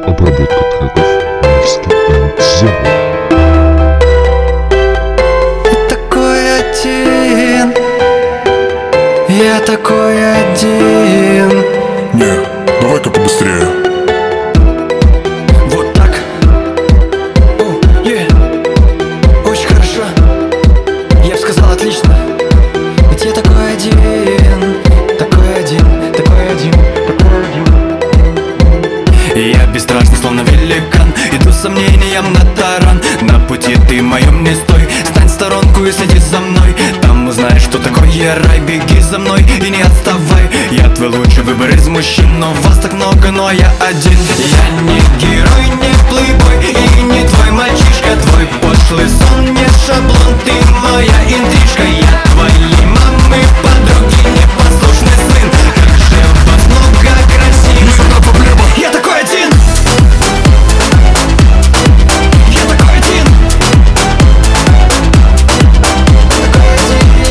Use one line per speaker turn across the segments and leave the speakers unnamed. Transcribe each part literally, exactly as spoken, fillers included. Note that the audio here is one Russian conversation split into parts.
Обработка треков Мирский энд Зебра.
Такой один, я такой один.
Не, давай-ка побыстрее.
Вот так. О, е, очень хорошо. Я бы сказал отлично. Ведь я такой один, такой один, такой один, такой один. Я бесстрашный, словно великан. Иду с сомнением на таран. На пути ты моем не стой. Стань в сторонку и следи за мной. Там узнаешь, что такое рай. Беги за мной и не отставай. Я твой лучший выбор из мужчин. Но вас так много, но я один. Я не герой, не плейбой и не твой мальчишка. Твой пошлый сон не шаблон. Ты моя интрижка. Я твоей мамы подруги, непослушный сын. Как же вас много красивых.
Одна проблема.
Я такой один. Я такой один. Такой один.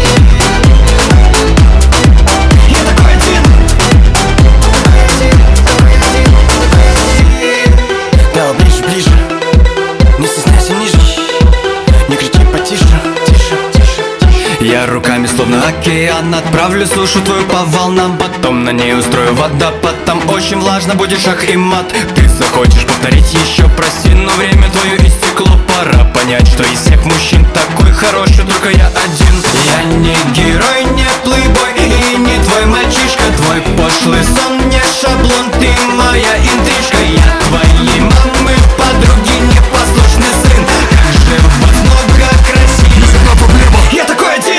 Я такой один. Такой один. Такой один. Такой один. Да, ближе, ближе. Не стесняйся ниже. Не кричи потише. Тише, тише, тише. Я руками словно океан отправлю сушу твою по волнам. Потом на ней устрою водопад. Там очень влажно, будет шах и мат. Ты захочешь повторить еще, прости, но время твое истекло. Пора понять, что из всех мужчин такой хороший только я один. Я не герой, не плейбой и не твой мальчишка. Твой пошлый сон не шаблон. Ты моя интрижка. Я твоей мамы подруги, непослушный сын. Как же вас много красивых.
Одна проблема.
Я такой один.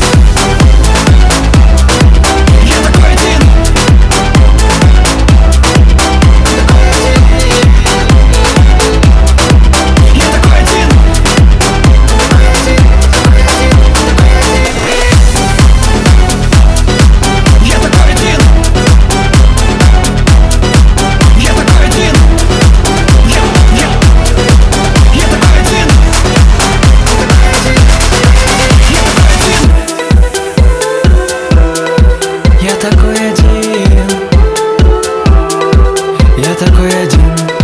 Я такой один. Такой один. Я такой один. Такой один. Такой один. Такой один. Я такой один. Я такой один. Я, я, я такой один. Я такой один. Я такой один.